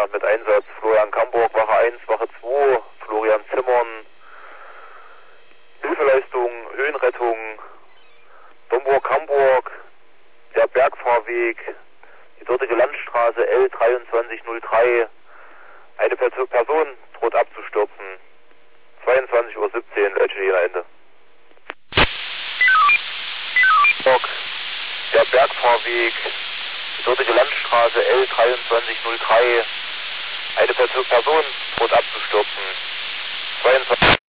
Feuerwehr mit Einsatz Florian Kamburg, Wache 1, Wache 2, Florian Zimmern, Hilfeleistung, Höhenrettung, Domburg-Hamburg, der Bergfahrweg, die dortige Landstraße L2303, eine Person droht abzustürzen. 22:17 Uhr, Ende. Der Bergfahrweg, die dortige Landstraße L2303, eine Person droht abzustürzen. 22